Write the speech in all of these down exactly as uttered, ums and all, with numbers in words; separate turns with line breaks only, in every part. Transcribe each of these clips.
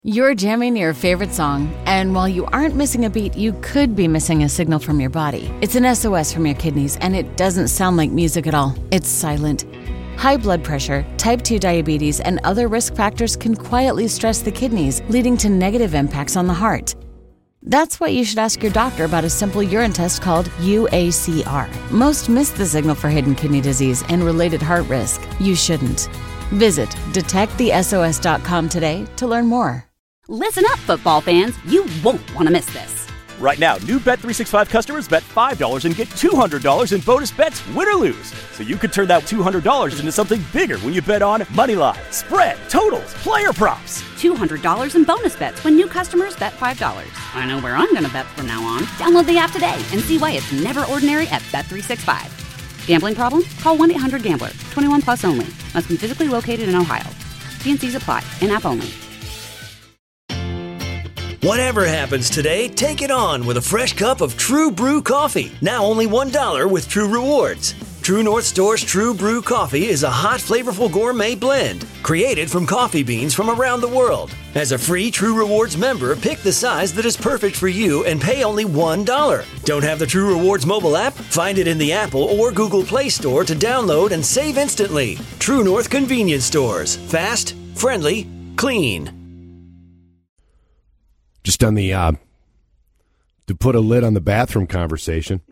You're jamming your favorite song, and while you aren't missing a beat, you could be missing a signal from your body. It's an S O S from your kidneys, and it doesn't sound like music at all. It's silent. High blood pressure, type two diabetes, and other risk factors can quietly stress the kidneys, leading to negative impacts on the heart. That's why you should ask your doctor about a simple urine test called U A C R. Most miss the signal for hidden kidney disease and related heart risk. You shouldn't. Visit detect the S O S dot com today to learn more.
Listen up, football fans. You won't want to miss this.
Right now, new Bet three sixty-five customers bet five dollars and get two hundred dollars in bonus bets, win or lose. So you could turn that two hundred dollars into something bigger when you bet on money line, spread, totals, player props.
two hundred dollars in bonus bets when new customers bet five dollars. I know where I'm going to bet from now on. Download the app today and see why it's never ordinary at Bet three sixty-five. Gambling problem? Call one eight hundred gambler. twenty-one plus only. Must be physically located in Ohio. T and C's apply. In-app only.
Whatever happens today, take it on with a fresh cup of True Brew coffee. Now only one dollar with True Rewards. True North Store's True Brew coffee is a hot, flavorful gourmet blend created from coffee beans from around the world. As a free True Rewards member, pick the size that is perfect for you and pay only one dollar. Don't have the True Rewards mobile app? Find it in the Apple or Google Play Store to download and save instantly. True North Convenience Stores. Fast, friendly, clean.
Just on the, uh, to put a lid on the bathroom conversation.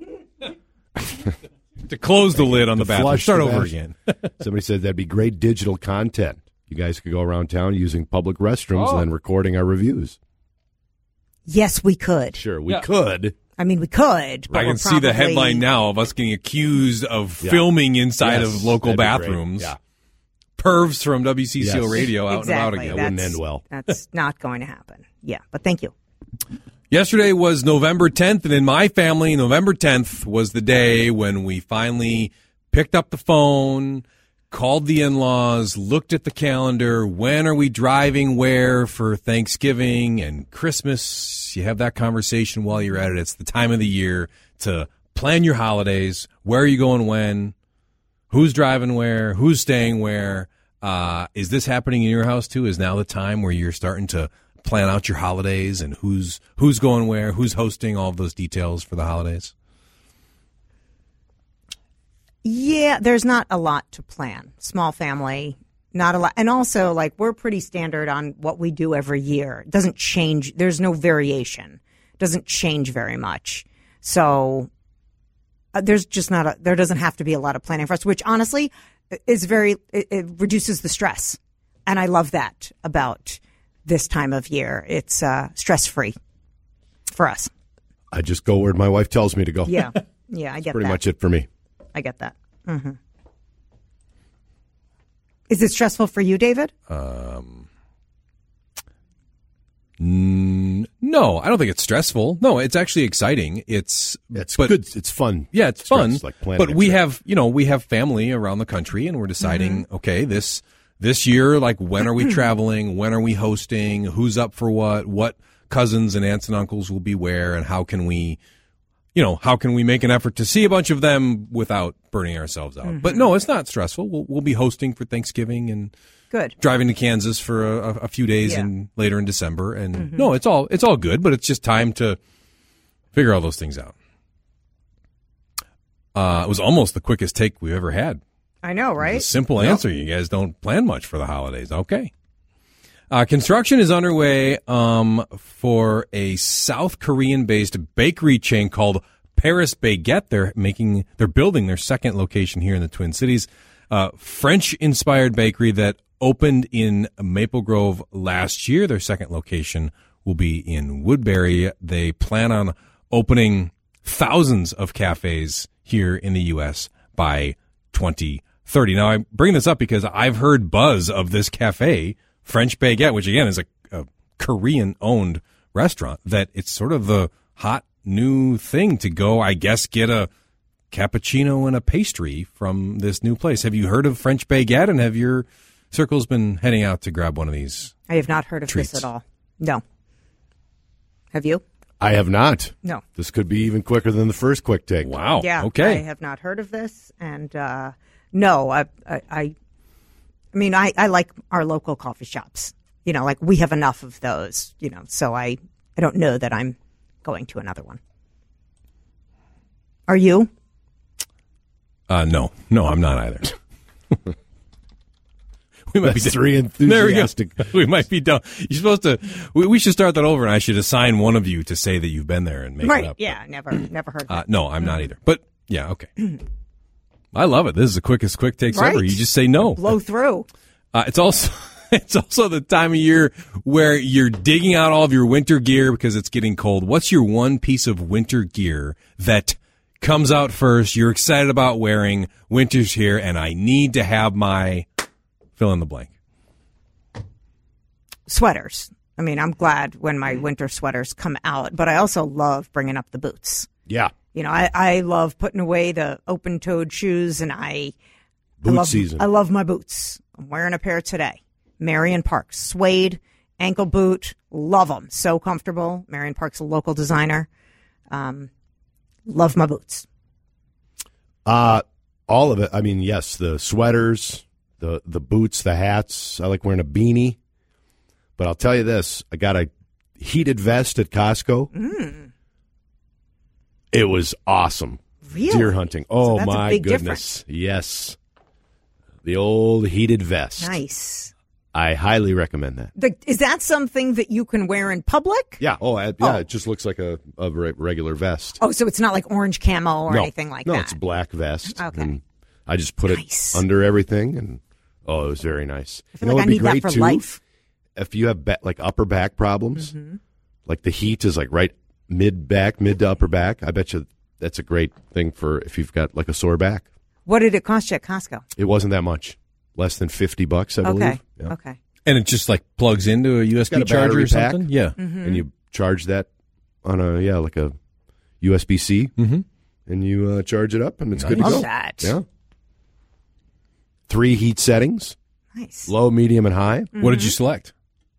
To close the lid on the bathroom. Start
the
over
bathroom.
again.
Somebody said that'd be great digital content. You guys could go around town using public restrooms
Oh.
and then recording our reviews.
Yes, we could.
Sure, we
Yeah.
could.
I mean, we could. But
I can
we're
see the
probably-
headline now of us getting accused of
Yeah.
filming inside
Yes,
of local
that'd be great.
bathrooms.
Yeah.
Pervs from W C C O
Yes.
Radio out
Exactly.
and about again.
That wouldn't
That's-
end well.
That's not going to happen. Yeah, but thank you.
Yesterday was November tenth, and in my family, November tenth was the day when we finally picked up the phone, called the in-laws, looked at the calendar. When are we driving where for Thanksgiving and Christmas? You have that conversation while you're at it. It's the time of the year to plan your holidays. Where are you going when? Who's driving where? Who's staying where? Uh, is this happening in your house too? Is now the time where you're starting to plan out your holidays and who's who's going where, who's hosting, all of those details for the holidays?
Yeah, there's not a lot to plan. Small family, not a lot. And also, like, we're pretty standard on what we do every year. It doesn't change. There's no variation. It doesn't change very much. So uh, there's just not a, there doesn't have to be a lot of planning for us, which honestly is very, it, it reduces the stress. And I love that about this time of year. It's uh, stress-free for us.
I just go where my wife tells me to go.
Yeah. Yeah, I get
Pretty
that.
much it for me.
I get that. Mm-hmm. Is it stressful for you, David?
Um, n- no, I don't think it's stressful. No, it's actually exciting. It's
It's
but,
good. It's fun.
Yeah, it's
Stress,
fun.
like planning
but
a
we
trip.
have, you know, we have family around the country, and we're deciding,
Mm-hmm.
okay, this this year, like, when are we traveling? When are we hosting? Who's up for what? What cousins and aunts and uncles will be where? And how can we, you know, how can we make an effort to see a bunch of them without burning ourselves out?
Mm-hmm.
But no, it's not stressful. We'll we'll be hosting for Thanksgiving and
Good.
driving to Kansas for a, a few days
Yeah.
and later in December. And
Mm-hmm.
no, it's all it's all good, but it's just time to figure all those things out. Uh, it was almost the quickest take we've ever had.
I know,
A
right?
simple answer. You guys don't plan much for the holidays. Okay. Uh, construction is underway um, for a South Korean-based bakery chain called Paris Baguette. They're making, they're building their second location here in the Twin Cities. Uh, French-inspired bakery that opened in Maple Grove last year. Their second location will be in Woodbury. They plan on opening thousands of cafes here in the U S by twenty thirty. Now, I bring this up because I've heard buzz of this cafe, French Baguette, which again is a, a Korean-owned restaurant, that it's sort of the hot new thing to go, I guess, get a cappuccino and a pastry from this new place. Have you heard of French Baguette, and have your circles been heading out to grab one of these?
I have not heard of
Treats.
this at all. No. Have you?
I have not.
No.
This could be even quicker than the first quick take.
Wow.
Yeah.
Okay.
I have not heard of this, and uh, no, I, I, I, I mean, I, I like our local coffee shops. you know, like we have enough of those, you know, so I, I don't know that I'm going to another one. Are you?
Uh, no, no, I'm not either. We might
That's
be
three
There we go.
enthusiastic.
We might be done. You're supposed to. We, we should start that over, and I should assign one of you to say that you've been there and make
Right.
it up.
Yeah. Never, never heard of
Uh,
that.
no, I'm not either. But yeah, okay. I love it. This is the quickest quick takes
Right.
ever. You just say no.
Blow through.
Uh, it's also it's also the time of year where you're digging out all of your winter gear because it's getting cold. What's your one piece of winter gear that comes out first? You're excited about wearing. Winter's here, and I need to have my fill in the blank.
Sweaters. I mean, I'm glad when my winter sweaters come out, but I also love bringing up the boots.
Yeah.
You know, I, I love putting away the open-toed shoes, and I
Boot
I love,
season.
I love my boots. I'm wearing a pair today. Marion Park suede ankle boot. Love them. So comfortable. Marion Park's a local designer. Um, love my boots.
Uh, all of it. I mean, yes, the sweaters, the the boots, the hats. I like wearing a beanie. But I'll tell you this: I got a heated vest at Costco.
Mm.
It was awesome.
Really?
Deer hunting. Oh,
that's a
my
big
goodness. Yes. The old heated vest.
Nice.
I highly recommend that.
The, is that something that you can wear in public?
Yeah. Oh, I, yeah.
Oh.
It just looks like a, a re- regular vest.
Oh, so it's not like orange camo or
no.
anything like
no,
that?
No, it's a black vest.
Okay.
And I just put
Nice.
it under everything, and oh, it was very nice.
I feel
you know
like I
what would
need
be
that
great
for
too?
life.
If you have ba- like upper back problems,
Mm-hmm.
like the heat is like right mid back, mid to upper back. I bet you that's a great thing for if you've got like a sore back.
What did it cost you at Costco?
It wasn't that much, less than fifty bucks, I believe.
Okay.
Yeah.
Okay.
And it just like plugs into a U S B
Got a
charger
battery
or something.
pack.
Yeah.
Mm-hmm.
And you charge that on a yeah like a U S B C,
Mhm.
and you uh, charge it up, and it's good to
Love
go.
that.
Yeah. Three heat settings:
Nice.
low, medium, and high.
What did you select?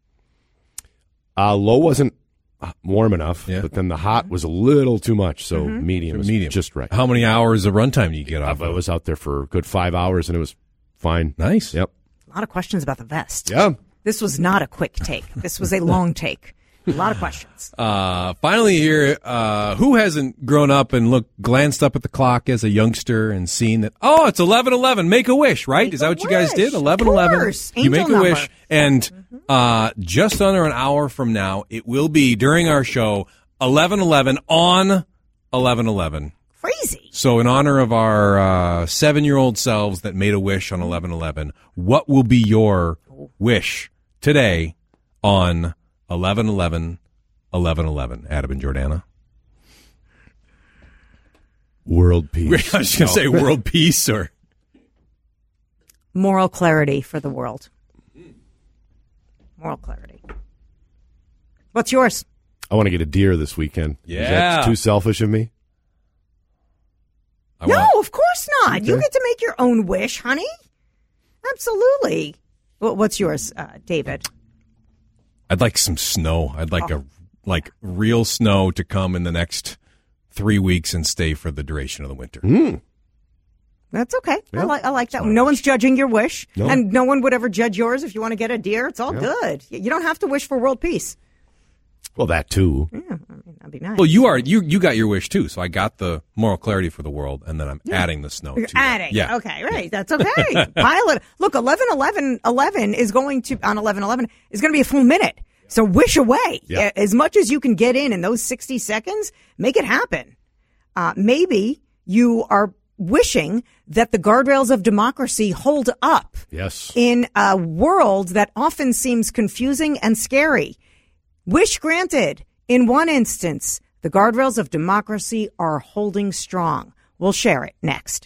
Uh, low wasn't warm enough,
Yeah.
but then the hot was a little too much, so
Mm-hmm.
medium was
Medium.
just right.
How many hours of runtime do you get off
I
of?
was out there for a good five hours, and it was fine.
Nice.
Yep.
A lot of questions about the vest.
Yeah.
This was not a quick take. This was a long take. A lot of questions.
Uh, finally here, uh, who hasn't grown up and looked, glanced up at the clock as a youngster and seen that, oh, it's eleven eleven, make a wish, right?
Make
Is that
a
what you guys
wish.
did?
Of
eleven eleven.
course.
You make
Angel
a
number.
wish. And, uh, just under an hour from now, it will be during our show, eleven eleven on eleven eleven.
Crazy.
So in honor of our, uh, seven-year-old selves that made a wish on eleven eleven, what will be your wish today on eleven eleven? eleven eleven, Adam and Jordana.
World peace.
I was going to say world peace or...
Moral clarity for the world. Moral clarity. What's yours?
I want to get a deer this weekend. Is
Yeah.
that too selfish of me?
I
no,
want-
of course not. You
Okay.
get to make your own wish, honey. Absolutely. Well, what's yours, uh, David?
I'd like some snow. I'd like a like real snow to come in the next three weeks and stay for the duration of the winter.
Mm.
That's okay. I
Yeah.
like I like that one. No one's judging your wish,
No.
and no one would ever judge yours if you want to get a deer. It's all
Yeah.
good. You don't have to wish for world peace.
Well, that too.
Yeah, I mean, that'd be nice.
Well, you are you you got your wish too. So I got the moral clarity for the world, and then I'm adding the snow.
You're
to that.
adding.
Yeah.
Okay, right. That's okay. Pilot. Look, eleven eleven eleven is going to, on eleven eleven, is going to be a full minute. So wish away.
Yeah.
As much as you can get in in those sixty seconds, make it happen. Uh, maybe you are wishing that the guardrails of democracy hold up
Yes.
in a world that often seems confusing and scary. Wish granted. In one instance, the guardrails of democracy are holding strong. We'll share it next.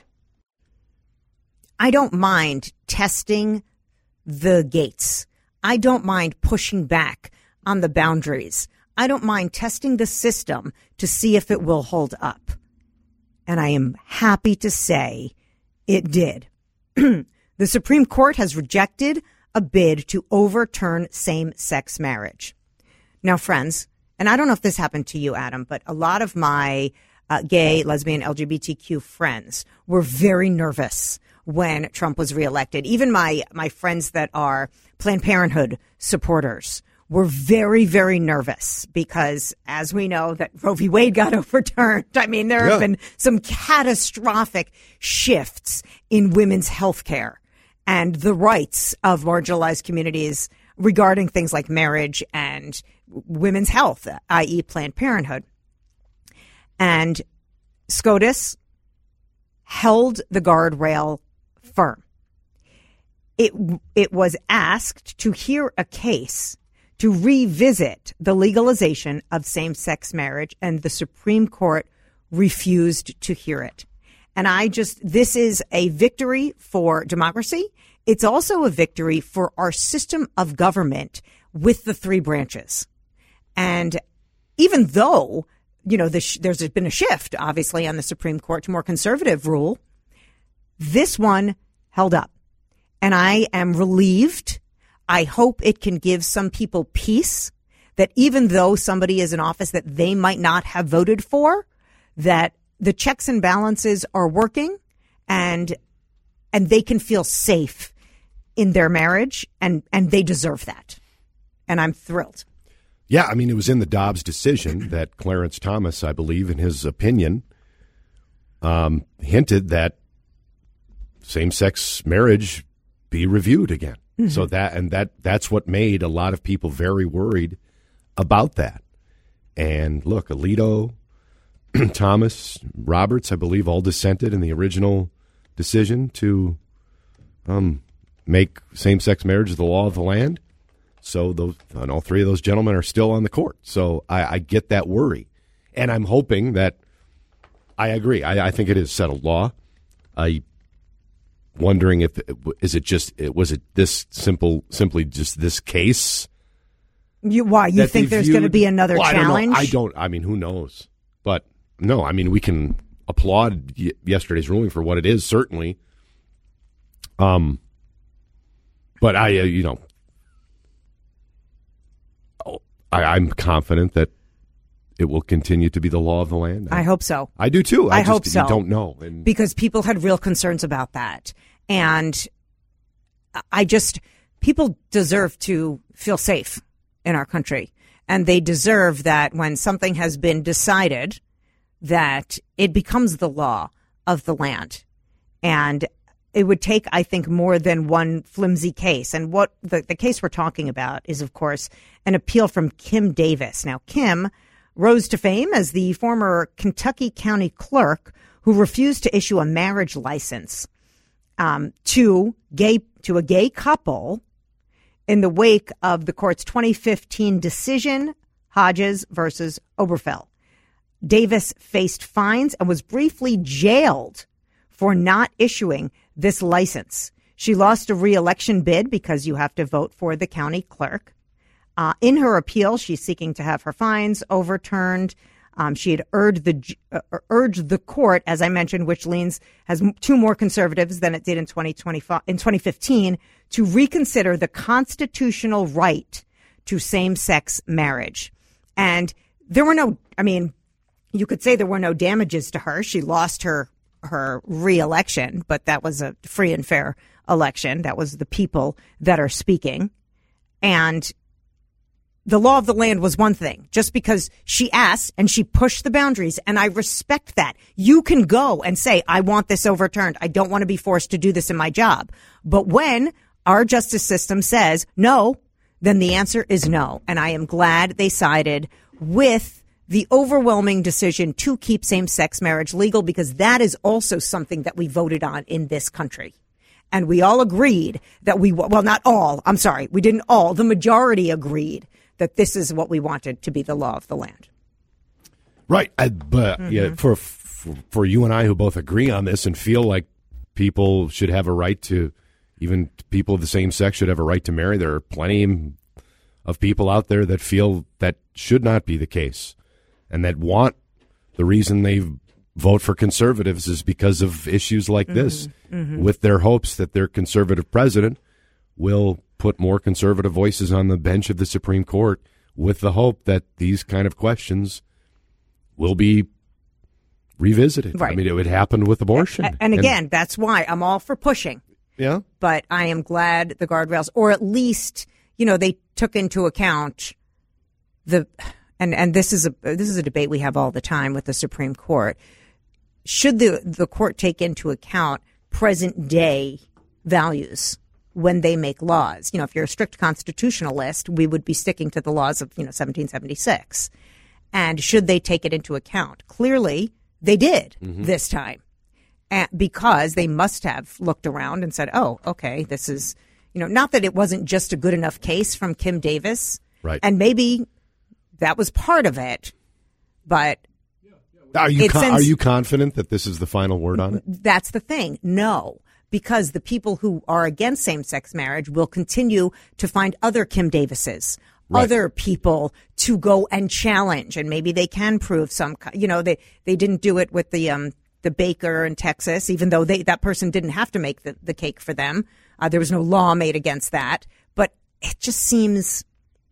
I don't mind testing the gates. I don't mind pushing back on the boundaries. I don't mind testing the system to see if it will hold up. And I am happy to say it did. The Supreme Court has rejected a bid to overturn same-sex marriage. Now, friends, and I don't know if this happened to you, Adam, but a lot of my uh, gay, lesbian, L G B T Q friends were very nervous when Trump was reelected. Even my, my friends that are Planned Parenthood supporters were very, very nervous because, as we know, that Roe v. Wade got overturned. I mean, there yeah. have been some catastrophic shifts in women's health care and the rights of marginalized communities regarding things like marriage and women's health, that is. Planned Parenthood. And SCOTUS held the guardrail firm. It, it was asked to hear a case to revisit the legalization of same-sex marriage, and the Supreme Court refused to hear it. And I just, this is a victory for democracy. It's also a victory for our system of government with the three branches. And even though, you know, the, there's been a shift, obviously, on the Supreme Court to more conservative rule, this one held up. And I am relieved. I hope it can give some people peace that even though somebody is in office that they might not have voted for, that the checks and balances are working and and they can feel safe in their marriage, and, and they deserve that. And I'm thrilled.
Yeah, I mean, it was in the Dobbs decision that Clarence Thomas, I believe, in his opinion, um, hinted that same-sex marriage be reviewed again. Mm-hmm. So that and that that's what made a lot of people very worried about that. And look, Alito, Thomas, Roberts, I believe, all dissented in the original decision to um, make same-sex marriage the law of the land. So those and all three of those gentlemen are still on the court. So I, I get that worry, and I'm hoping that I agree. I, I think it is settled law. I. Wondering if is it just was it this simple simply just this case?
You why you think there's going to be another
well,
challenge?
I don't, I don't. I mean, who knows? But no, I mean, we can applaud y- yesterday's ruling for what it is, certainly. Um, but I, uh, you know, I, I'm confident that it will continue to be the law of the land.
I, I hope so.
I do too. I,
I
just,
hope so.
You don't know. And
because people had real concerns about that. And I just, people deserve to feel safe in our country. And they deserve that when something has been decided, that it becomes the law of the land. And it would take, I think, more than one flimsy case. And what the, the case we're talking about is, of course, an appeal from Kim Davis. Now, Kim rose to fame as the former Kentucky County clerk who refused to issue a marriage license um, to gay to a gay couple in the wake of the court's twenty fifteen decision, Hodges versus Oberfell. Davis faced fines and was briefly jailed for not issuing this license. She lost a re-election bid because you have to vote for the county clerk. Uh, in her appeal, she's seeking to have her fines overturned. Um, she had urged the uh, urged the court, as I mentioned, which leans has two more conservatives than it did in twenty twenty-five, in twenty fifteen, to reconsider the constitutional right to same-sex marriage. And there were no, I mean, you could say there were no damages to her. She lost her her re-election, but that was a free and fair election. That was the people that are speaking. And the law of the land was one thing, just because she asked and she pushed the boundaries. And I respect that. You can go and say, I want this overturned. I don't want to be forced to do this in my job. But when our justice system says no, then the answer is no. And I am glad they sided with the overwhelming decision to keep same-sex marriage legal, because that is also something that we voted on in this country. And we all agreed that we, well, not all, I'm sorry, we didn't all, the majority agreed that this is what we wanted to be the law of the land.
Right. I, but mm-hmm. yeah, for, for for you and I who both agree on this and feel like people should have a right to, even people of the same sex should have a right to marry, there are plenty of people out there that feel that should not be the case and that want, the reason they vote for conservatives is because of issues like mm-hmm. this, mm-hmm. with their hopes that their conservative president will put more conservative voices on the bench of the Supreme Court, with the hope that these kind of questions will be revisit it.
Right.
I mean, it would happen with abortion.
And, and again, and, that's why I'm all for pushing.
Yeah.
But I am glad the guardrails, or at least, you know, they took into account the, and, and this is a, this is a debate we have all the time with the Supreme Court. Should the, the court take into account present day values when they make laws? You know, if you're a strict constitutionalist, we would be sticking to the laws of, you know, seventeen seventy-six. And should they take it into account? Clearly, they did mm-hmm. this time. And because they must have looked around and said, oh, okay, this is, you know, not that it wasn't just a good enough case from Kim Davis.
Right.
And maybe that was part of it, but
Are you con-
sends,
are you confident that this is the final word on it?
That's the thing. No, because the people who are against same-sex marriage will continue to find other Kim Davises, right. other people to go and challenge, and maybe they can prove some. You know, they they didn't do it with the um the baker in Texas, even though they that person didn't have to make the, the cake for them. Uh, there was no law made against that, but it just seems.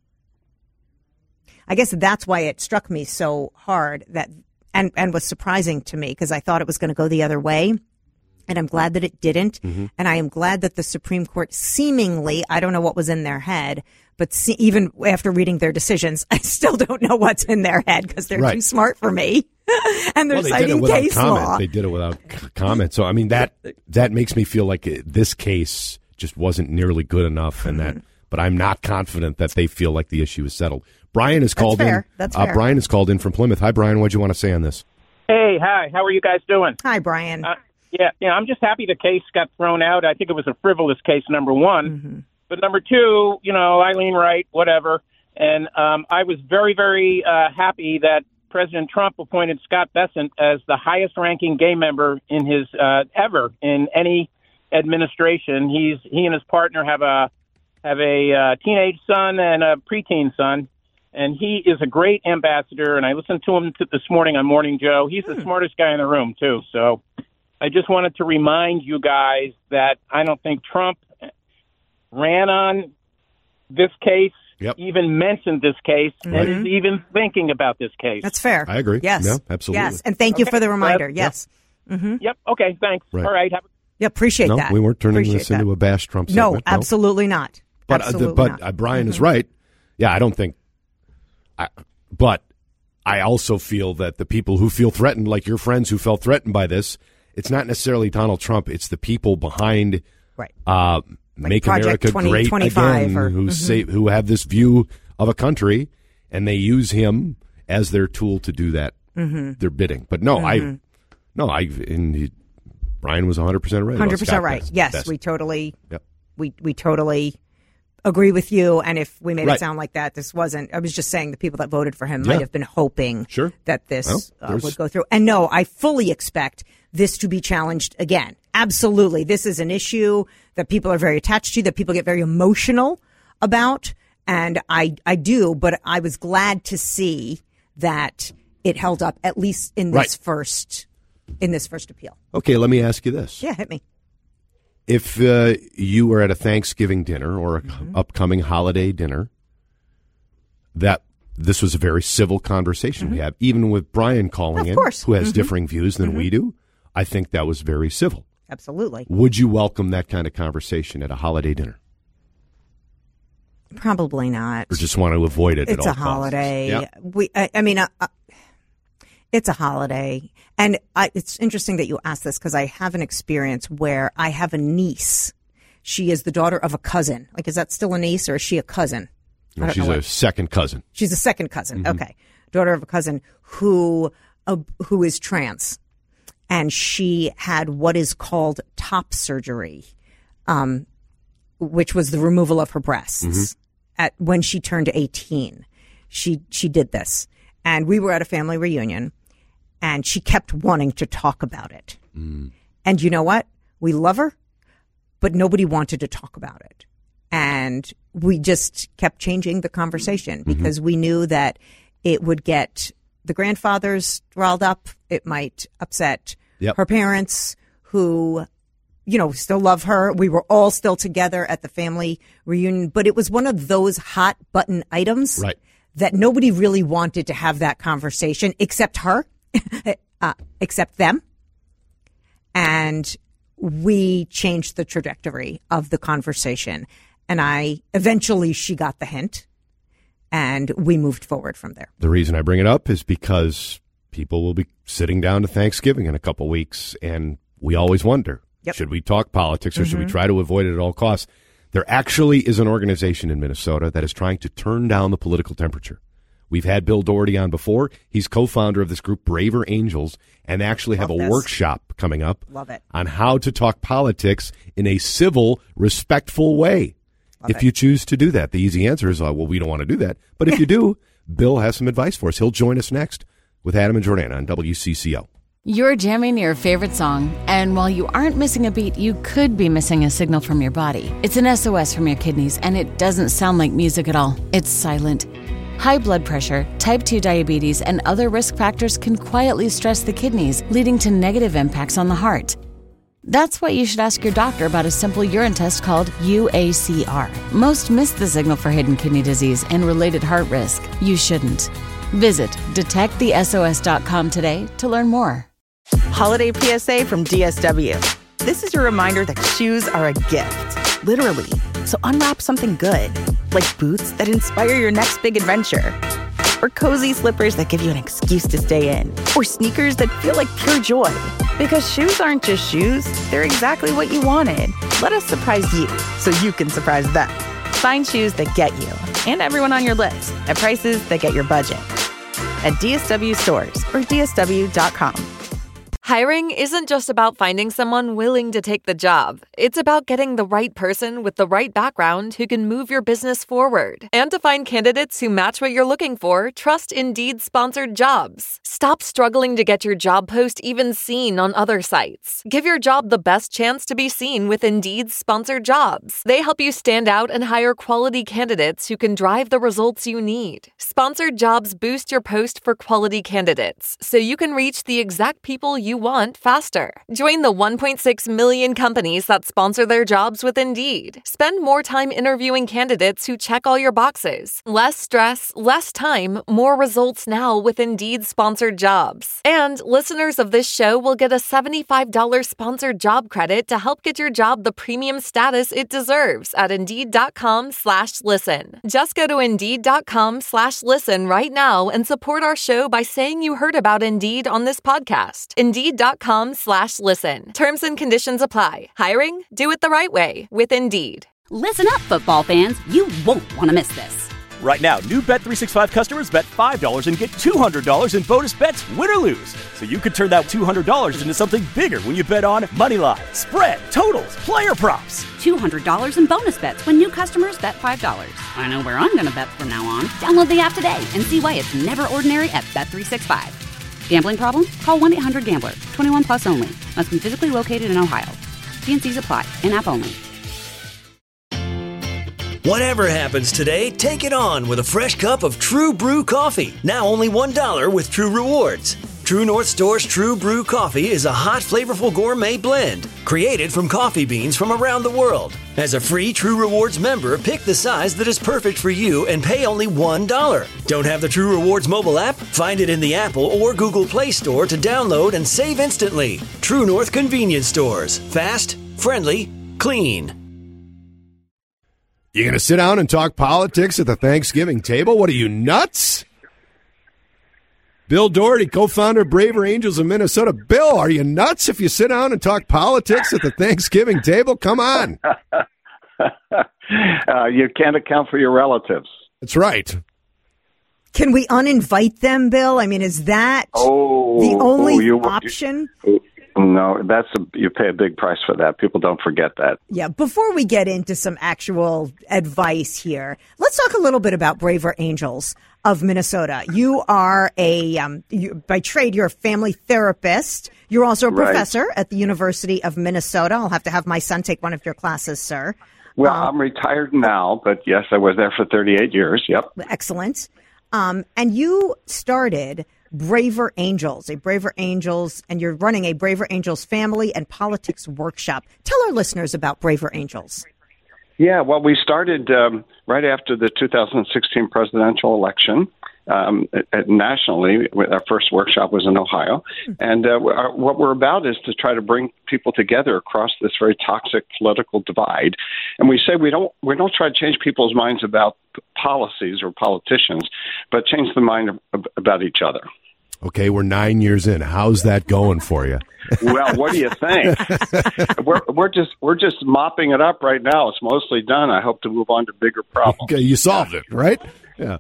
I guess that's why it struck me so hard that. And and was surprising to me because I thought it was going to go the other way. And I'm glad that it didn't. Mm-hmm. And I am glad that the Supreme Court seemingly, I don't know what was in their head, but see, even after reading their decisions, I still don't know what's in their head because they're
right.
too smart for me. And they're
well, they
citing
did it
case
comment.
law.
They did it without c- comment. So, I mean, that that makes me feel like this case just wasn't nearly good enough. And mm-hmm. that, but I'm not confident that they feel like the issue is settled. Brian is called
That's fair.
in.
That's
uh,
fair.
Brian is called in from Plymouth. Hi, Brian. What do you want to say on this?
Hey, hi. How are you guys doing?
Hi, Brian.
Uh, yeah, yeah. I'm just happy the case got thrown out. I think it was a frivolous case, number one. Mm-hmm. But number two, you know, Eileen Wright, whatever. And um, I was very, very uh, happy that President Trump appointed Scott Bessent as the highest-ranking gay member in his uh, ever in any administration. He's he and his partner have a have a uh, teenage son and a preteen son. And he is a great ambassador, and I listened to him t- this morning on Morning Joe. He's the smartest guy in the room, too. So I just wanted to remind you guys that I don't think Trump ran on this case,
yep.
even mentioned this case,
mm-hmm.
and is even thinking about this case.
That's fair.
I agree.
Yes.
Yeah, absolutely.
Yes, and thank you
okay.
for the reminder.
Uh,
yes.
Yep.
Mm-hmm.
yep. Okay, thanks.
Right.
All right. Have a-
yeah, appreciate
no,
that.
we weren't turning
appreciate
this
that.
into a bash Trump
No,
segment.
absolutely no. not.
But,
absolutely
uh, the, but
not.
uh, Brian
mm-hmm.
is right. Yeah, I don't think I, but I also feel that the people who feel threatened, like your friends who felt threatened by this, it's not necessarily Donald Trump. It's the people behind
right.
uh,
like
Make
Project
America Great Again
or,
who,
mm-hmm.
say, who have this view of a country, and they use him as their tool to do that, mm-hmm. their bidding. But no, mm-hmm. I no, I and he, Brian was one hundred percent right.
one hundred percent right.
Best,
yes,
best.
we totally
yep.
we we totally agree with you. And if we made
right.
it sound like that, this wasn't. I was just saying the people that voted for him
yeah.
might have been hoping
sure.
that this
well,
uh, would go through. And no, I fully expect this to be challenged again. Absolutely. This is an issue that people are very attached to, that people get very emotional about. And I, I do, but I was glad to see that it held up, at least in this
right.
first, in this first appeal.
Okay, let me ask you this.
Yeah, hit me.
If uh, you were at a Thanksgiving dinner or an
mm-hmm.
upcoming holiday dinner, that this was a very civil conversation
mm-hmm.
we have, even with Brian calling
of
in,
course.
who has
mm-hmm.
differing views than
mm-hmm.
we do. I think that was very civil.
Absolutely.
Would you welcome that kind of conversation at a holiday dinner?
Probably not.
Or just want to avoid it
it's
at all
a holiday.
Yeah.
We, I, I mean, uh, uh, it's a holiday. And I, it's interesting that you asked this because I have an experience where I have a niece. She is the daughter of a cousin. Like, is that still a niece or is she a cousin?
No, she's a second cousin.
She's a second cousin.
Mm-hmm.
Okay. Daughter of a cousin who, uh, who is trans. And she had what is called top surgery, um, which was the removal of her breasts. Mm-hmm. At when she turned eighteen, she she did this, and we were at a family reunion, and she kept wanting to talk about it. Mm. And you know what? We love her, but nobody wanted to talk about it, and we just kept changing the conversation mm-hmm. because we knew that it would get the grandfathers riled up. It might upset
yep.
her parents, who, you know, still love her. We were all still together at the family reunion, but it was one of those hot button items
right.
that nobody really wanted to have that conversation except her. uh, accept them. And we changed the trajectory of the conversation. And I eventually she got the hint, and we moved forward from there.
The reason I bring it up is because people will be sitting down to Thanksgiving in a couple weeks, and we always wonder, yep. should we talk politics or mm-hmm. should we try to avoid it at all costs? There actually is an organization in Minnesota that is trying to turn down the political temperature. We've had Bill Doherty on before. He's co-founder of this group, Braver Angels, and actually Love have a this. workshop coming up
Love it.
on how to talk politics in a civil, respectful way. Love if it. you choose to do that, the easy answer is, uh, well, we don't want to do that. But if you do, Bill has some advice for us. He'll join us next with Adam and Jordana on W C C O.
You're jamming your favorite song, and while you aren't missing a beat, you could be missing a signal from your body. It's an S O S from your kidneys, and it doesn't sound like music at all. It's silent. High blood pressure, type two diabetes, and other risk factors can quietly stress the kidneys, leading to negative impacts on the heart. That's why you should ask your doctor about a simple urine test called U A C R. Most miss the signal for hidden kidney disease and related heart risk. You shouldn't. Visit detect the S O S dot com today to learn more.
Holiday P S A from D S W. This is your reminder that shoes are a gift, literally. So unwrap something good, like boots that inspire your next big adventure, or cozy slippers that give you an excuse to stay in, or sneakers that feel like pure joy. Because shoes aren't just shoes, they're exactly what you wanted. Let us surprise you so you can surprise them. Find shoes that get you and everyone on your list at prices that get your budget at D S W stores or D S W dot com.
Hiring isn't just about finding someone willing to take the job. It's about getting the right person with the right background who can move your business forward. And to find candidates who match what you're looking for, trust Indeed-sponsored jobs. Stop struggling to get your job post even seen on other sites. Give your job the best chance to be seen with Indeed-sponsored jobs. They help you stand out and hire quality candidates who can drive the results you need. Sponsored jobs boost your post for quality candidates, so you can reach the exact people you want faster. Join the one point six million companies that sponsor their jobs with Indeed. Spend more time interviewing candidates who check all your boxes. Less stress, less time, more results now with Indeed sponsored jobs. And listeners of this show will get a seventy-five dollars sponsored job credit to help get your job the premium status it deserves at Indeed.com slash listen. Just go to Indeed.com slash listen right now and support our show by saying you heard about Indeed on this podcast. Indeed.com slash listen. Terms and conditions apply. Hiring? Do it the right way with Indeed.
Listen up, football fans. You won't want to miss this.
Right now, new Bet three sixty-five customers bet five dollars and get two hundred dollars in bonus bets, win or lose. So you could turn that two hundred dollars into something bigger when you bet on moneyline, spread, totals, player props.
two hundred dollars in bonus bets when new customers bet five dollars. I know where I'm going to bet from now on. Download the app today and see why it's never ordinary at Bet three sixty-five. Gambling problem? Call one eight hundred gambler. twenty-one plus only. Must be physically located in Ohio. T and C's apply. In-app only.
Whatever happens today, take it on with a fresh cup of True Brew coffee. Now only one dollar with True Rewards. True North Store's True Brew coffee is a hot, flavorful gourmet blend created from coffee beans from around the world. As a free True Rewards member, pick the size that is perfect for you and pay only one dollar. Don't have the True Rewards mobile app? Find it in the Apple or Google Play Store to download and save instantly. True North Convenience Stores. Fast, friendly, clean.
You going to sit down and talk politics at the Thanksgiving table? What are you, nuts? Bill Doherty, co-founder of Braver Angels of Minnesota. Bill, are you nuts if you sit down and talk politics at the Thanksgiving table? Come on.
uh, you can't account for your relatives.
That's right.
Can we uninvite them, Bill? I mean, is that
oh,
the only
oh, you,
option?
You, no, that's a, you pay a big price for that. People don't forget that.
Yeah. Before we get into some actual advice here, let's talk a little bit about Braver Angels of Minnesota. You are a, um, you, by trade, you're a family therapist. You're also a
right.
professor at the University of Minnesota. I'll have to have my son take one of your classes, sir.
Well,
um,
I'm retired now, but yes, I was there for thirty-eight years. Yep.
Excellent. Um, and you started Braver Angels, a Braver Angels, and you're running a Braver Angels family and politics workshop. Tell our listeners about Braver Angels.
Yeah, well, we started um, right after the two thousand sixteen presidential election, um, nationally. Our first workshop was in Ohio. And uh, our, what we're about is to try to bring people together across this very toxic political divide. And we say we don't we don't try to change people's minds about policies or politicians, but change the mind of, about each other.
Okay, we're nine years in. How's that going for you?
Well, what do you think? we're we're just we're just mopping it up right now. It's mostly done. I hope to move on to bigger problems.
Okay, you solved it, right? Yeah.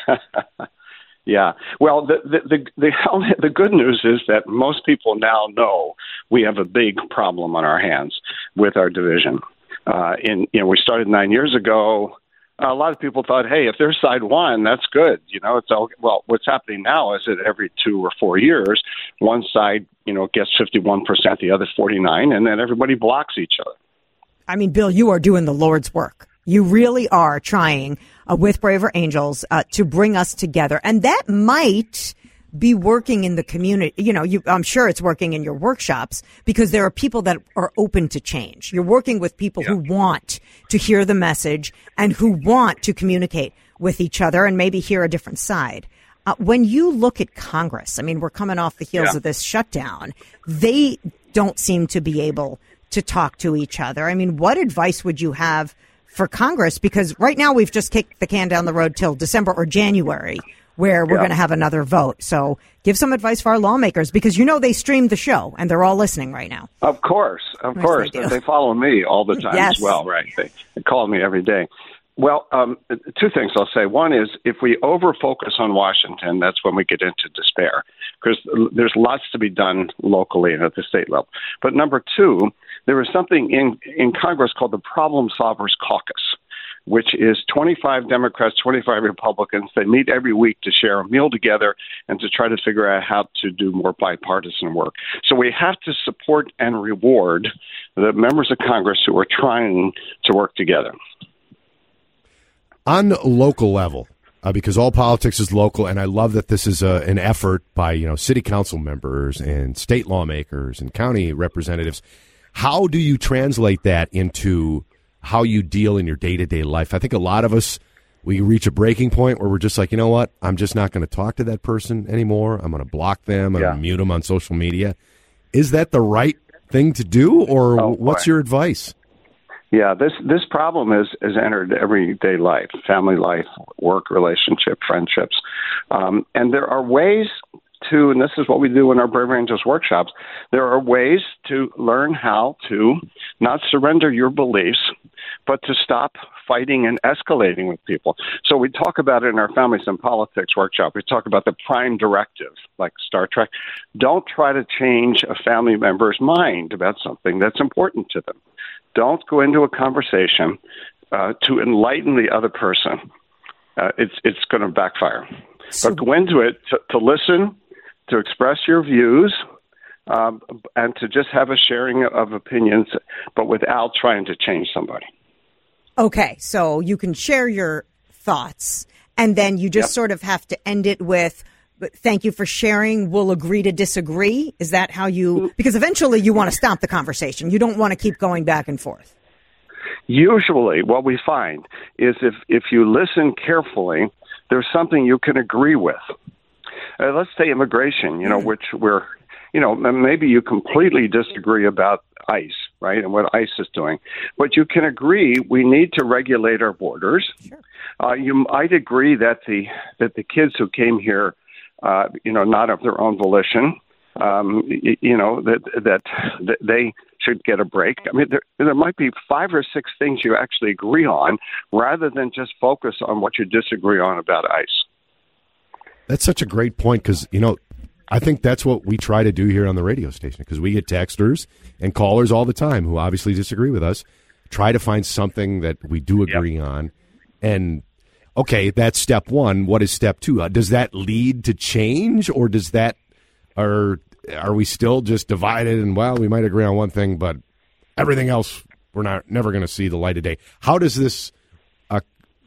Yeah. Well, the the the the, the good news is that most people now know we have a big problem on our hands with our division. Uh, in you know, we started nine years ago. A lot of people thought, hey, if their side won, that's good. You know, it's all, well, what's happening now is that every two or four years, one side, you know, gets fifty-one percent, the other forty-nine, and then everybody blocks each other.
I mean, Bill, you are doing the Lord's work. You really are trying uh, with Braver Angels uh, to bring us together. And that might be working in the community. You know, you, I'm sure it's working in your workshops because there are people that are open to change. You're working with people yeah. who want to hear the message and who want to communicate with each other and maybe hear a different side. Uh, when you look at Congress, I mean, we're coming off the heels yeah. of this shutdown. They don't seem to be able to talk to each other. I mean, what advice would you have for Congress? Because right now we've just kicked the can down the road till December or January, where we're yeah. going to have another vote. So give some advice for our lawmakers, because you know they streamed the show and they're all listening right now.
Of course, of, of course. They, they follow me all the time
yes.
as well, right? They, they call me every day. Well, um, two things I'll say. One is if we over-focus on Washington, that's when we get into despair, because there's lots to be done locally and at the state level. But number two, there is something in, in Congress called the Problem Solvers Caucus, which is twenty-five Democrats, twenty-five Republicans. They meet every week to share a meal together and to try to figure out how to do more bipartisan work. So we have to support and reward the members of Congress who are trying to work together.
On the local level, uh, because all politics is local, and I love that this is a, an effort by you know city council members and state lawmakers and county representatives. How do you translate that into how you deal in your day-to-day life? I think a lot of us, we reach a breaking point where we're just like, you know what, I'm just not going to talk to that person anymore. I'm going to block them. I'm
yeah.
going to mute them on social media. Is that the right thing to do, or
oh,
what's
boy.
your advice?
Yeah, this this problem has, has entered everyday life, family life, work, relationship, friendships. Um, and there are ways to, and this is what we do in our Braver Angels workshops, there are ways to learn how to not surrender your beliefs, but to stop fighting and escalating with people. So we talk about it in our Families and Politics workshop. We talk about the prime directive, like Star Trek. Don't try to change a family member's mind about something that's important to them. Don't go into a conversation uh, to enlighten the other person. Uh, it's it's going to backfire. So, but go into it to, to listen, to express your views, um, and to just have a sharing of opinions, but without trying to change somebody.
Okay, so you can share your thoughts, and then you just
yep.
sort of have to end it with, thank you for sharing, we'll agree to disagree. Is that how you, because eventually you want to stop the conversation. You don't want to keep going back and forth.
Usually what we find is if, if you listen carefully, there's something you can agree with. Uh, let's say immigration, you know, which we're, you know, maybe you completely disagree about ICE, right, and what ICE is doing. But you can agree we need to regulate our borders.
Sure.
Uh, you might agree that the that the kids who came here, uh, you know, not of their own volition, um, you, you know, that, that that they should get a break. I mean, there, there might be five or six things you actually agree on, rather than just focus on what you disagree on about ICE.
That's such a great point, because, you know, I think that's what we try to do here on the radio station, because we get texters and callers all the time who obviously disagree with us, try to find something that we do agree yep. on. And, okay, that's step one. What is step two? Uh, does that lead to change, or does that, or are we still just divided and, well, we might agree on one thing, but everything else we're not never going to see the light of day? How does this uh,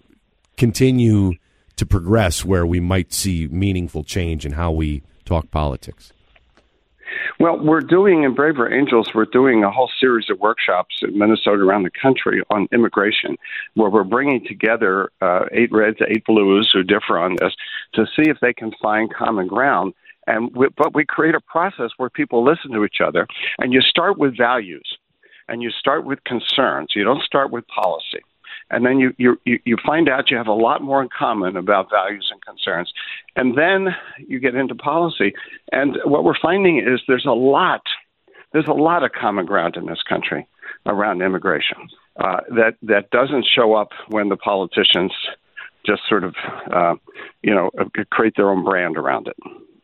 continue to progress where we might see meaningful change in how we talk politics?
Well, we're doing in Braver Angels, we're doing a whole series of workshops in Minnesota around the country on immigration, where we're bringing together uh, eight reds, eight blues who differ on this to see if they can find common ground. And we, but we create a process where people listen to each other, and you start with values, and you start with concerns. You don't start with policy. And then you, you, you find out you have a lot more in common about values and concerns. And then you get into policy. And what we're finding is there's a lot, there's a lot of common ground in this country around immigration uh, that, that doesn't show up when the politicians just sort of, uh, you know, create their own brand around it.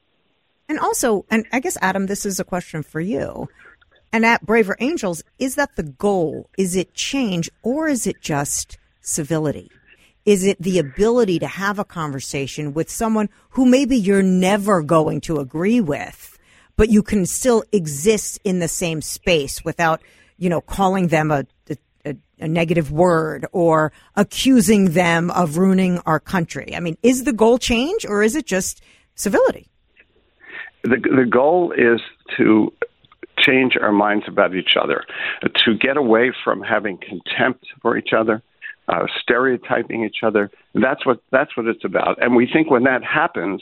And also, and I guess, Adam, this is a question for you. And at Braver Angels, is that the goal? Is it change, or is it just civility? Is it the ability to have a conversation with someone who maybe you're never going to agree with, but you can still exist in the same space without, you know, calling them a, a, a negative word or accusing them of ruining our country? I mean, is the goal change, or is it just civility?
The, the goal is to change our minds about each other, to get away from having contempt for each other, uh, stereotyping each other. That's what that's what it's about. And we think when that happens,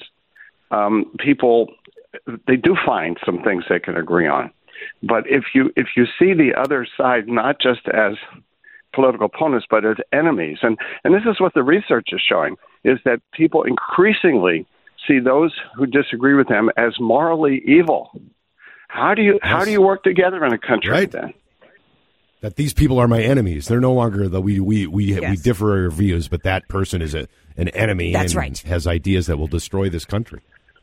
um, people they do find some things they can agree on. But if you if you see the other side not just as political opponents but as enemies, and and this is what the research is showing, is that people increasingly see those who disagree with them as morally evil. How do you how
Yes.
do you work together in a country
Right.
then?
That these people are my enemies. They're no longer the we we we, we
Yes.
differ in our views, but that person is a, an enemy
That's
and
right.
has ideas that will destroy this country.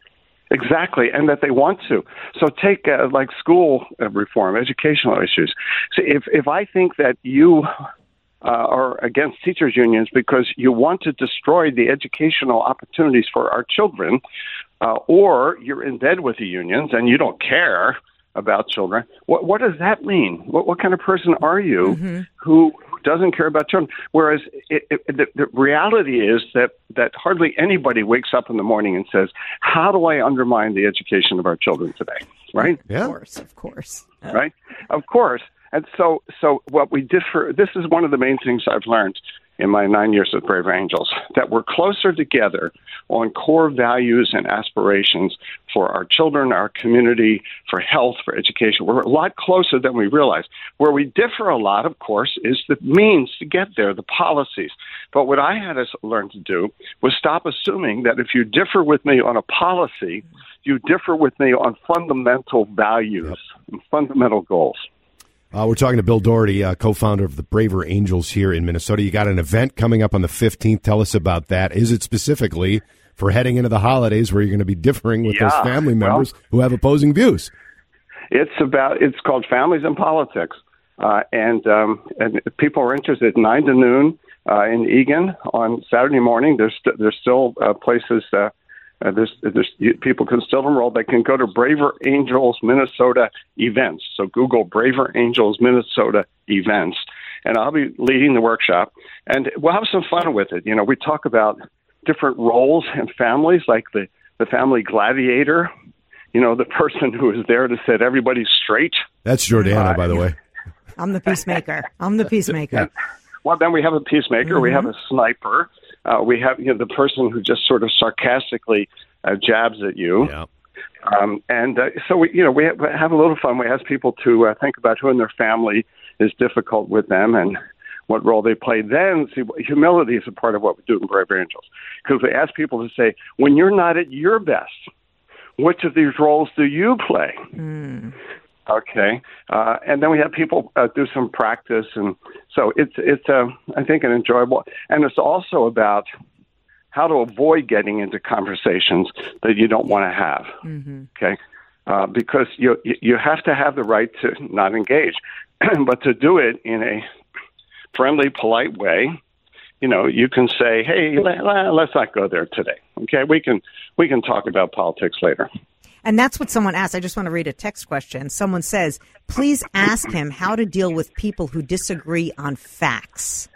Exactly, and that they want to. So take uh, like school uh, reform, educational issues. So if if I think that you uh, are against teachers' unions because you want to destroy the educational opportunities for our children, uh, or you're in bed with the unions and you don't care about children, what what does that mean? What what kind of person are you
Mm-hmm.
who doesn't care about children? Whereas it, it, the, the reality is that, that hardly anybody wakes up in the morning and says, how do I undermine the education of our children today? Right?
Yeah.
Of course, of course.
Right? Of course. And so, so what we differ, this is one of the main things I've learned in my nine years at Braver Angels, that we're closer together on core values and aspirations for our children, our community, for health, for education. We're a lot closer than we realize. Where we differ a lot, of course, is the means to get there, the policies. But what I had to learn to do was stop assuming that if you differ with me on a policy, you differ with me on fundamental values and fundamental goals.
Uh, we're talking to Bill Doherty, uh, co-founder of the Braver Angels here in Minnesota. You got an event coming up on the fifteenth. Tell us about that. Is it specifically for heading into the holidays where you're going to be differing with
Yeah,
those family members
well,
who have opposing views?
It's about. It's called Families and Politics, uh, and um, and people are interested. Nine to noon uh, in Eagan on Saturday morning. There's st- there's still uh, places. Uh, uh, there's, there's people can still enroll. They can go to Braver Angels Minnesota events. So Google Braver Angels Minnesota events, and I'll be leading the workshop. And we'll have some fun with it. You know, we talk about different roles in families, like the the family gladiator. You know, the person who is there to set everybody straight.
That's Jordana,
Uh,
by the way.
I'm the peacemaker. I'm the peacemaker.
Well, then we have a peacemaker.
Mm-hmm.
We have a sniper. Uh, we have, you know, the person who just sort of sarcastically uh, jabs at you.
Yeah.
Um, and uh, so we, you know, we have, have a little fun. We ask people to uh, think about who in their family is difficult with them and what role they play. Then, see, humility is a part of what we do in Braver Angels, because we ask people to say, when you're not at your best, which of these roles do you play?
Mm.
Okay, uh, and then we have people uh, do some practice, and so it's it's uh, I think an enjoyable, and it's also about how to avoid getting into conversations that you don't want to have.
Mm-hmm.
Okay, uh, because you you have to have the right to not engage, but to do it in a friendly, polite way. You know, you can say, "Hey, let's not go there today." Okay, we can we can talk about politics later.
And that's what someone asked. I just want to read a text question. Someone says, please ask him how to deal with people who disagree on facts.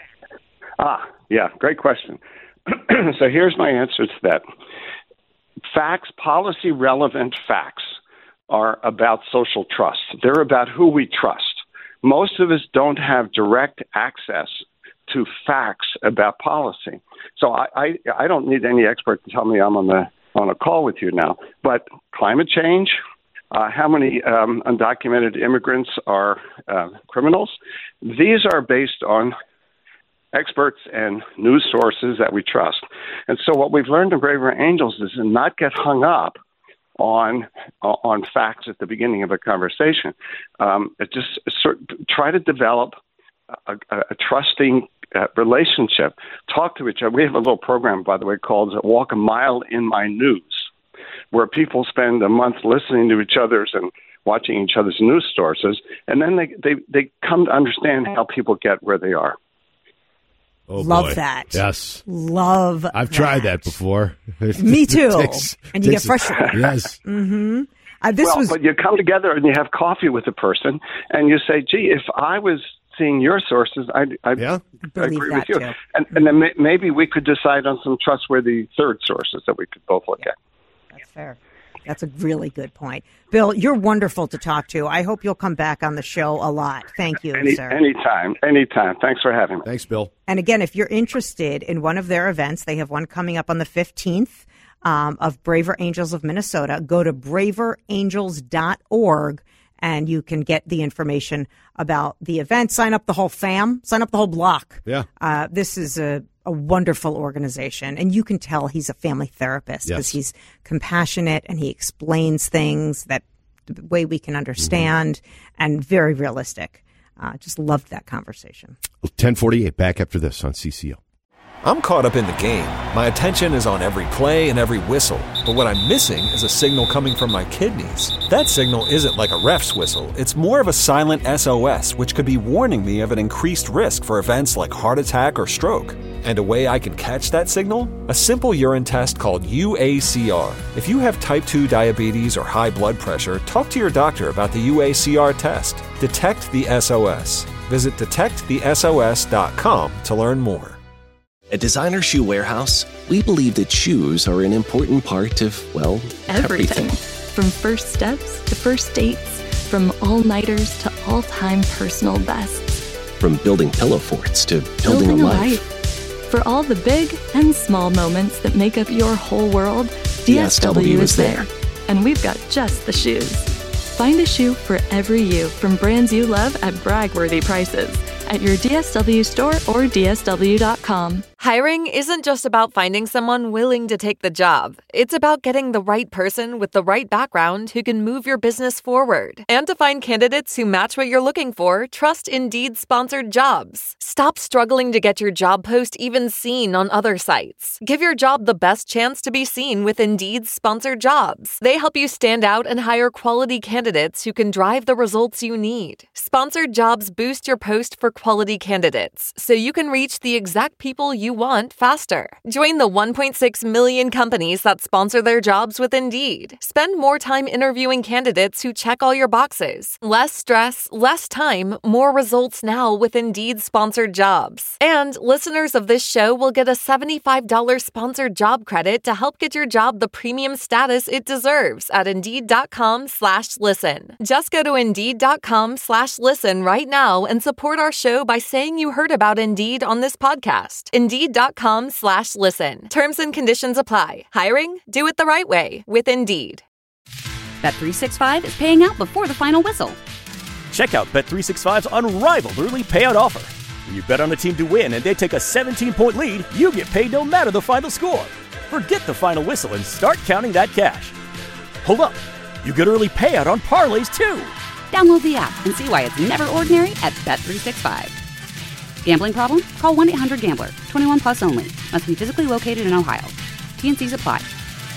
Ah, yeah, great question. So here's my answer to that. Facts, policy-relevant facts, are about social trust. They're about who we trust. Most of us don't have direct access to facts about policy. So I, I, I don't need any expert to tell me I'm on the on a call with you now. But climate change, uh, how many um, undocumented immigrants are uh, criminals? These are based on experts and news sources that we trust. And so what we've learned in Braver Angels is to not get hung up on uh, on facts at the beginning of a conversation. Um, it just sort try to develop a, a, a trusting uh, relationship. Talk to each other. We have a little program, by the way, called Walk a Mile in My News, where people spend a month listening to each other's and watching each other's news sources, and then they, they, they come to understand how people get where they are.
Oh,
Love
boy.
that.
Yes.
Love
I've
that.
tried that before.
Me too.
takes,
and you get
takes-
frustrated.
Yes.
Mm-hmm. Uh, this
well,
was
but you come together and you have coffee with a person, and you say, "Gee, if I was seeing your sources, I'd, I'd
yeah.
believe
agree
that
with you."
too.
And, and then may, maybe we could decide on some trustworthy third sources that we could both look
Yeah.
at.
That's fair. That's a really good point. Bill, you're wonderful to talk to. I hope you'll come back on the show a lot. Thank you,
Any,
sir.
anytime, anytime. Thanks for having me.
Thanks, Bill.
And again, if you're interested in one of their events, they have one coming up on the fifteenth um, of Braver Angels of Minnesota. Go to braver angels dot org and you can get the information about the event. Sign up the whole fam. Sign up the whole block.
Yeah.
Uh, this is a, a wonderful organization. And you can tell he's a family therapist because
Yes.
he's compassionate and he explains things that the way we can understand and very realistic. Uh, just loved that conversation.
ten forty-eight, back after this on C C O.
I'm caught up in the game. My attention is on every play and every whistle. But what I'm missing is a signal coming from my kidneys. That signal isn't like a ref's whistle. It's more of a silent S O S, which could be warning me of an increased risk for events like heart attack or stroke. And a way I can catch that signal? A simple urine test called U A C R. If you have type two diabetes or high blood pressure, talk to your doctor about the U A C R test. Detect the S O S. Visit detect the S O S dot com to learn more.
At Designer Shoe Warehouse, we believe that shoes are an important part of, well, everything.
Everything. From first steps to first dates, from all-nighters to all-time personal bests.
From building pillow forts to building,
Building
a
a
life.
life. For all the big and small moments that make up your whole world, D S W is there. And we've got just the shoes. Find a shoe for every you from brands you love at brag-worthy prices at your D S W store or D S W dot com.
Hiring isn't just about finding someone willing to take the job. It's about getting the right person with the right background who can move your business forward. And to find candidates who match what you're looking for, trust Indeed sponsored jobs. Stop struggling to get your job post even seen on other sites. Give your job the best chance to be seen with Indeed sponsored jobs. They help you stand out and hire quality candidates who can drive the results you need. Sponsored jobs boost your post for quality candidates, so you can reach the exact people you want faster. Join the one point six million companies that sponsor their jobs with Indeed. Spend more time interviewing candidates who check all your boxes. Less stress, less time, more results now with Indeed sponsored jobs. And listeners of this show will get a seventy-five dollars sponsored job credit to help get your job the premium status it deserves at Indeed.com slash listen. Just go to Indeed.com slash listen right now and support our show by saying you heard about Indeed on this podcast. Indeed.com slash listen. Terms and conditions apply. Hiring? Do it the right way with Indeed.
Bet three sixty-five is paying out before the final whistle.
Check out Bet three sixty-five's unrivaled early payout offer. When you bet on a team to win and they take a seventeen-point lead, you get paid no matter the final score. Forget the final whistle and start counting that cash. Hold up. You get early payout on parlays, too.
Download the app and see why it's never ordinary at Bet three sixty-five. Gambling problem? Call one eight hundred gambler. twenty-one plus only. Must be physically located in Ohio. T N Cs apply.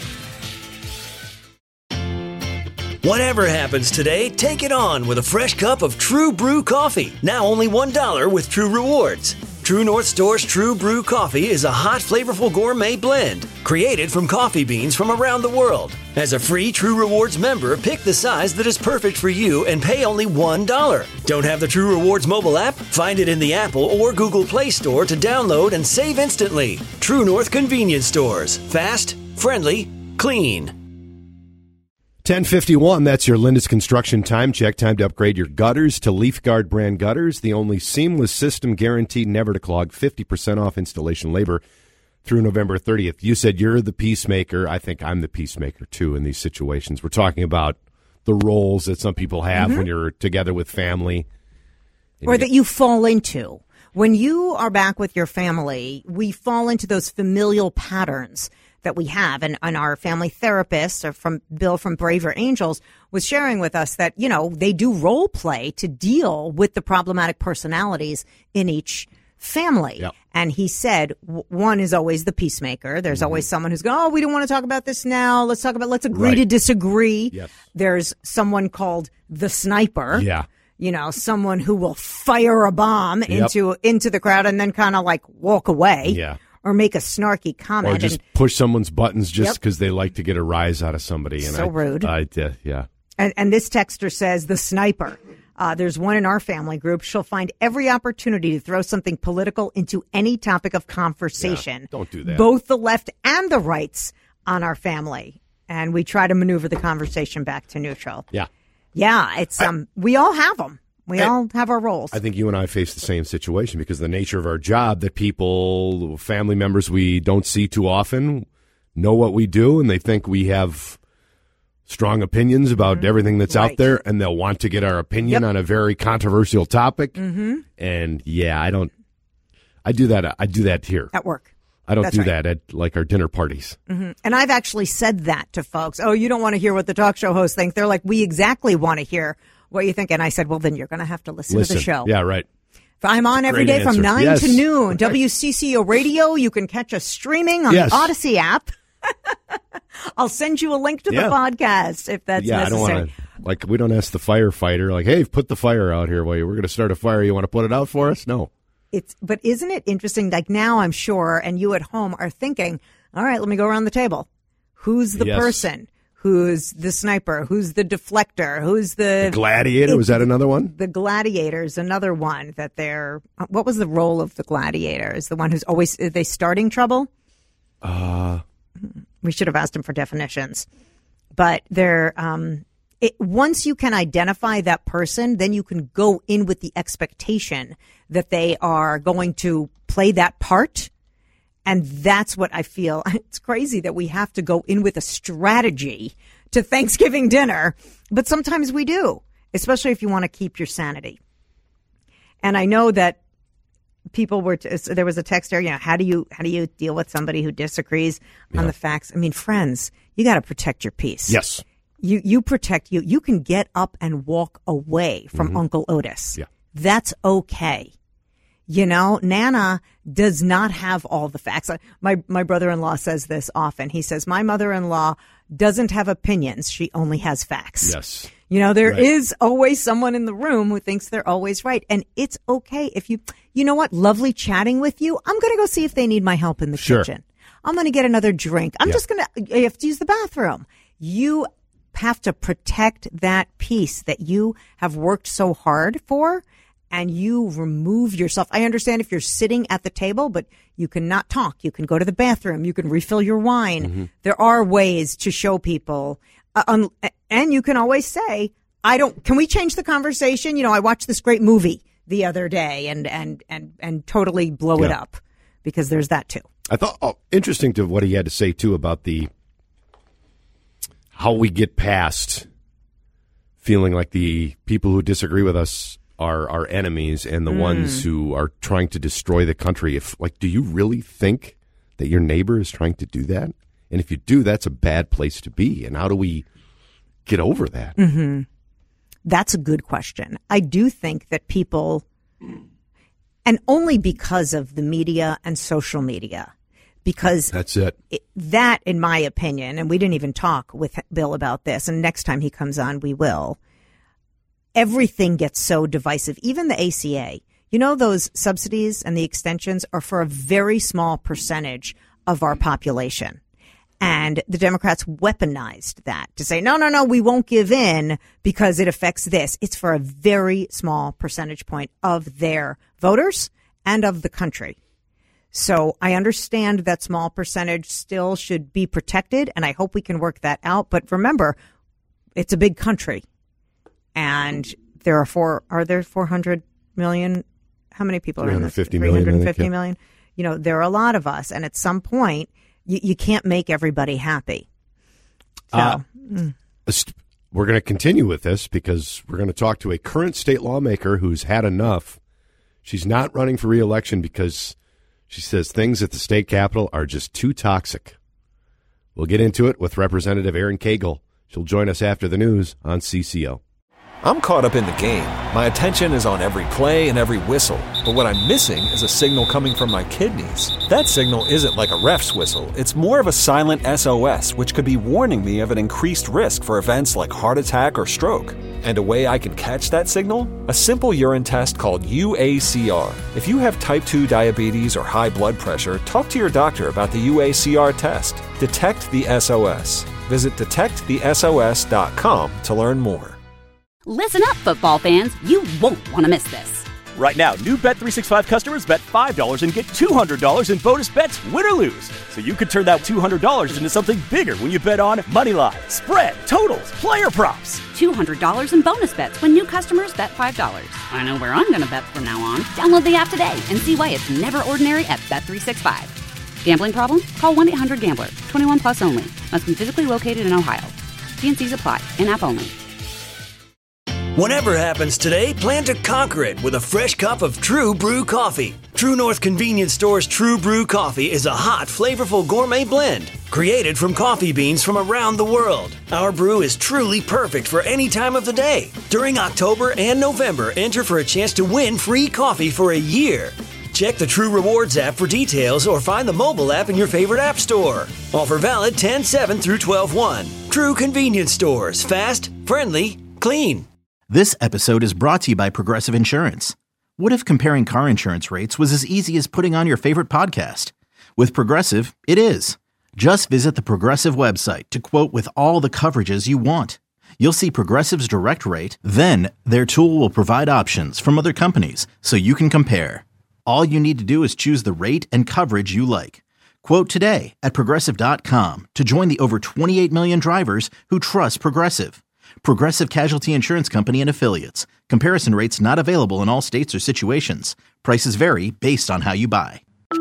Whatever happens today, take it on with a fresh cup of True Brew coffee. Now only one dollar with True Rewards. True North Store's True Brew coffee is a hot, flavorful gourmet blend created from coffee beans from around the world. As a free True Rewards member, pick the size that is perfect for you and pay only one dollar. Don't have the True Rewards mobile app? Find it in the Apple or Google Play Store to download and save instantly. True North Convenience Stores. Fast, friendly, clean.
ten fifty-one, that's your Lindus Construction time check. Time to upgrade your gutters to LeafGuard brand gutters, the only seamless system guaranteed never to clog. fifty percent off installation labor through November thirtieth. You said you're the peacemaker. I think I'm the peacemaker, too, in these situations. We're talking about the roles that some people have mm-hmm. when you're together with family.
Or you that you fall into. When you are back with your family, we fall into those familial patterns that we have. And, and our family therapist, or from Bill from Braver Angels, was sharing with us that, you know, they do role play to deal with the problematic personalities in each family. Yep. And he said w- one is always the peacemaker. There's mm-hmm. always someone who's going, oh, we don't want to talk about this now. Let's talk about, let's agree right. to disagree. Yes. There's someone called the sniper.
Yeah.
You know, someone who will fire a bomb
yep.
into into the crowd and then kind of like walk away.
Yeah.
Or make a snarky comment.
Or just
and,
push someone's buttons just because
yep.
they like to get a rise out of somebody. And
so
I,
rude.
I, uh, yeah.
And, and this texter says, the sniper. Uh, there's one in our family group. She'll find every opportunity to throw something political into any topic of conversation.
Yeah, don't do that.
Both the left and the rights on our family. And we try to maneuver the conversation back to neutral.
Yeah.
Yeah, it's um. I, we all have them. We I, all have our roles.
I think you and I face the same situation because of the nature of our job that people, family members we don't see too often, know what we do, and they think we have strong opinions about mm-hmm. everything that's right. out there, and they'll want to get our opinion yep. on a very controversial topic.
Mm-hmm.
And yeah, I don't. I do that. I do that here
at work.
I don't
That's
do
right.
that at like our dinner parties.
Mm-hmm. And I've actually said that to folks. Oh, you don't want to hear what the talk show hosts think. They're like, we exactly want to hear what you think. And I said, well, then you're going to have to listen,
listen
to the show.
Yeah, right.
I'm on every
Great
day
answer.
from nine
yes.
to noon. W C C O Radio. You can catch us streaming on
yes.
the Odyssey app. I'll send you a link to
yeah.
the podcast if that's
yeah,
necessary.
I don't want to, like, we don't ask the firefighter, like, hey, put the fire out here. Well, we're going to start a fire. You want to put it out for us? No.
It's, but isn't it interesting? Like now I'm sure, and you at home are thinking, all right, let me go around the table. Who's the
yes.
person? Who's the sniper? Who's the deflector? Who's the,
the gladiator? It, was that another one?
The gladiator's another one that they're, what was the role of the gladiator? Is the one who's always, are they starting trouble?
Uh,
we should have asked him for definitions, but they're, um, It, once you can identify that person, then you can go in with the expectation that they are going to play that part. And that's what I feel. It's crazy that we have to go in with a strategy to Thanksgiving dinner, but sometimes we do, especially if you want to keep your sanity. And I know that people were, t- there was a text there, you know, how do you, how do you deal with somebody who disagrees yeah. on the facts? I mean, friends, you got to protect your peace.
Yes.
You you protect you. You can get up and walk away from
mm-hmm.
Uncle Otis.
Yeah.
That's okay. You know, Nana does not have all the facts. My my brother-in-law says this often. He says, my mother-in-law doesn't have opinions. She only has facts.
Yes.
You know, there
right.
is always someone in the room who thinks they're always right. And it's okay if you, you know what, lovely chatting with you. I'm going to go see if they need my help in the
sure.
kitchen. I'm going to get another drink. I'm
yeah.
just going to, I have to use the bathroom. You have to protect that peace that you have worked so hard for, and you remove yourself. I understand if you're sitting at the table, but you cannot talk. You can go to the bathroom. You can refill your wine.
Mm-hmm.
There are ways to show people, uh, um, and you can always say, I don't, can we change the conversation? You know, I watched this great movie the other day and, and, and, and totally blow
yeah.
it up, because there's that too.
I thought, oh, interesting to what he had to say too about the, how we get past feeling like the people who disagree with us are our enemies and the mm. ones who are trying to destroy the country. If, like, do you really think that your neighbor is trying to do that? And if you do, that's a bad place to be. And how do we get over that?
Mm-hmm. That's a good question. I do think that people, and only because of the media and social media, because
that's it.
it. That, in my opinion, and we didn't even talk with Bill about this, and next time he comes on, we will. Everything gets so divisive, even the A C A. You know, those subsidies and the extensions are for a very small percentage of our population. And the Democrats weaponized that to say, no, no, no, we won't give in because it affects this. It's for a very small percentage point of their voters and of the country. So I understand that small percentage still should be protected, and I hope we can work that out. But remember, it's a big country, and there are four. Are there four hundred million? How many people are in this?
three hundred fifty million.
three hundred fifty
I think, yeah.
million. You know, there are a lot of us, and at some point, you, you can't make everybody happy. So,
Uh,
mm.
We're going to continue with this because we're going to talk to a current state lawmaker who's had enough. She's not running for re-election because she says things at the state capitol are just too toxic. We'll get into it with Representative Erin Cagle. She'll join us after the news on C C O.
I'm caught up in the game. My attention is on every play and every whistle. But what I'm missing is a signal coming from my kidneys. That signal isn't like a ref's whistle. It's more of a silent S O S, which could be warning me of an increased risk for events like heart attack or stroke. And a way I can catch that signal? A simple urine test called U A C R. If you have type two diabetes or high blood pressure, talk to your doctor about the U A C R test. Detect the S O S. Visit detect the S O S dot com to learn more.
Listen up, football fans. You won't want to miss this.
Right now, new Bet three sixty-five customers bet five dollars and get two hundred dollars in bonus bets, win or lose. So you could turn that two hundred dollars into something bigger when you bet on money line, spread, totals, player props.
two hundred dollars in bonus bets when new customers bet five dollars. I know where I'm going to bet from now on. Download the app today and see why it's never ordinary at Bet three sixty-five. Gambling problem? Call one eight hundred gambler. twenty-one plus only. Must be physically located in Ohio. T and C's apply. In-app only.
Whatever happens today, plan to conquer it with a fresh cup of True Brew coffee. True North Convenience Store's True Brew coffee is a hot, flavorful gourmet blend created from coffee beans from around the world. Our brew is truly perfect for any time of the day. During October and November, enter for a chance to win free coffee for a year. Check the True Rewards app for details or find the mobile app in your favorite app store. Offer valid ten seven through twelve one. True Convenience Stores. Fast, friendly, clean.
This episode is brought to you by Progressive Insurance. What if comparing car insurance rates was as easy as putting on your favorite podcast? With Progressive, it is. Just visit the Progressive website to quote with all the coverages you want. You'll see Progressive's direct rate, then their tool will provide options from other companies so you can compare. All you need to do is choose the rate and coverage you like. Quote today at Progressive dot com to join the over twenty-eight million drivers who trust Progressive. Progressive Casualty Insurance Company and Affiliates. Comparison rates not available in all states or situations. Prices vary based on how you buy.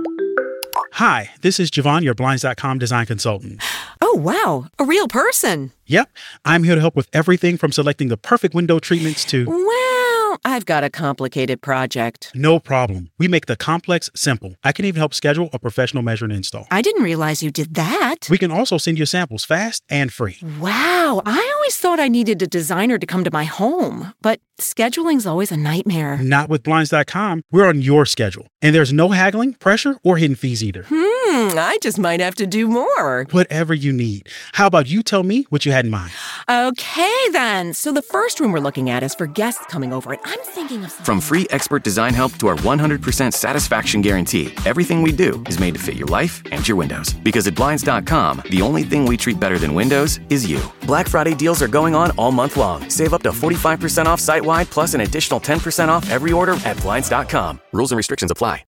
Hi, this is Javon, your Blinds dot com design consultant.
Oh, wow. A real person.
Yep. I'm here to help with everything from selecting the perfect window treatments to...
Well, I've got a complicated project.
No problem. We make the complex simple. I can even help schedule a professional measure and install.
I didn't realize you did that.
We can also send you samples fast and free.
Wow. I always thought I needed a designer to come to my home, but scheduling's always a nightmare.
Not with Blinds dot com. We're on your schedule. And there's no haggling, pressure, or hidden fees either.
Hmm, I just might have to do more.
Whatever you need. How about you tell me what you had in mind?
Okay, then. So the first room we're looking at is for guests coming over, and I'm thinking of...
From free expert design help to our one hundred percent satisfaction guarantee, everything we do is made to fit your life and your windows. Because at Blinds dot com, the only thing we treat better than windows is you. Black Friday deals are going on all month long. Save up to forty-five percent off site-wide, plus an additional ten percent off every order at Blinds dot com. Rules and restrictions apply.